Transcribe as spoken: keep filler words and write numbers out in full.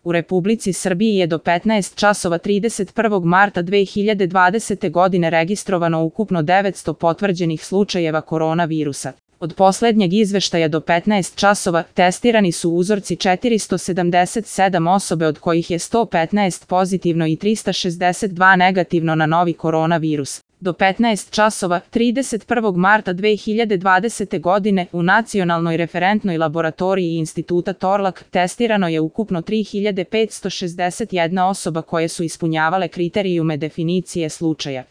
U Republici Srbiji je do petnaest časova trideset prvog marta dve hiljade dvadesete. godine registrovano ukupno devetsto potvrđenih slučajeva koronavirusa. Od poslednjeg izveštaja do petnaest časova testirani su uzorci četiristo sedamdeset sedam osobe, od kojih je sto petnaest pozitivno i trista šezdeset dva negativno na novi koronavirus. Do petnaest časova trideset prvog marta dve hiljade dvadesete. godine u Nacionalnoj referentnoj laboratoriji Instituta Torlak testirano je ukupno tri hiljade petsto šezdeset jedna osoba koje su ispunjavale kriterijume definicije slučaja.